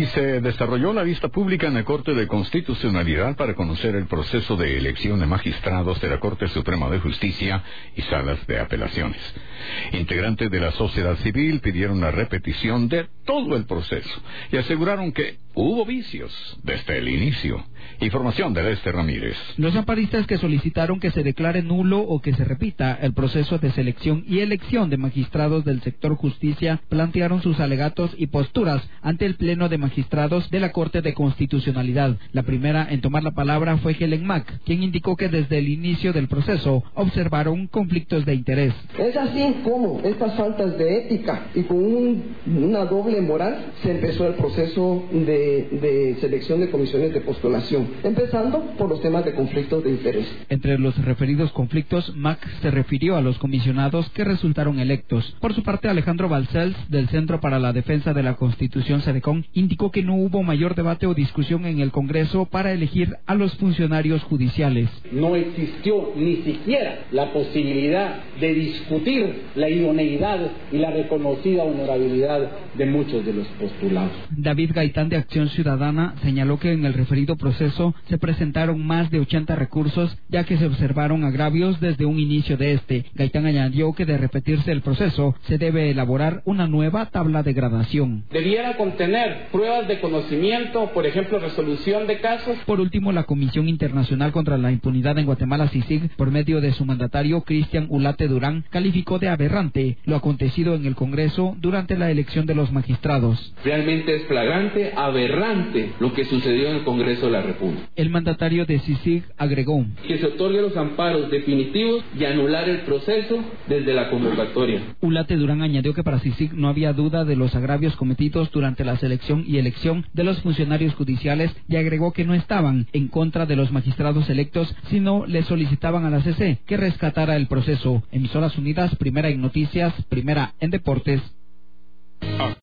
Y se desarrolló la vista pública en la Corte de Constitucionalidad para conocer el proceso de elección de magistrados de la Corte Suprema de Justicia y salas de apelaciones. Integrantes de la sociedad civil pidieron la repetición de todo el proceso y aseguraron que hubo vicios desde el inicio. Información de Lester Ramírez. Los amparistas que solicitaron que se declare nulo o que se repita el proceso de selección y elección de magistrados del sector justicia plantearon sus alegatos y posturas ante el Pleno de Magistrados de la Corte de Constitucionalidad. La primera en tomar la palabra fue Helen Mack, quien indicó que desde el inicio del proceso observaron conflictos de interés. Es así como estas faltas de ética y con una doble moral se empezó el proceso de selección de comisiones de postulación, empezando por los temas de conflictos de interés. Entre los referidos conflictos, Mack se refirió a los comisionados que resultaron electos. Por su parte, Alejandro Balcells, del Centro para la Defensa de la Constitución CEDECON, indicó que no hubo mayor debate o discusión en el Congreso para elegir a los funcionarios judiciales. No existió ni siquiera la posibilidad de discutir la idoneidad y la reconocida honorabilidad de muchos de los postulados. David Gaitán, de Acción Ciudadana, señaló que en el referido proceso se presentaron más de 80 recursos, ya que se observaron agravios desde un inicio de este. Gaitán añadió que de repetirse el proceso, se debe elaborar una nueva tabla de gradación. Debiera contener pruebas de conocimiento, por ejemplo, resolución de casos. Por último, la Comisión Internacional contra la Impunidad en Guatemala, CICIG, por medio de su mandatario Cristian Ulate Durán, calificó de aberrante lo acontecido en el Congreso durante la elección de los magistrados. Realmente es flagrante, aberrante lo que sucedió en el Congreso de la República. El mandatario de CICIG agregó que se otorguen los amparos definitivos y anular el proceso desde la convocatoria. Ulate Durán añadió que para CICIG no había duda de los agravios cometidos durante la selección y elección de los funcionarios judiciales y agregó que no estaban en contra de los magistrados electos, sino le solicitaban a la CC que rescatara el proceso. Emisoras Unidas, primera en noticias, primera en deportes.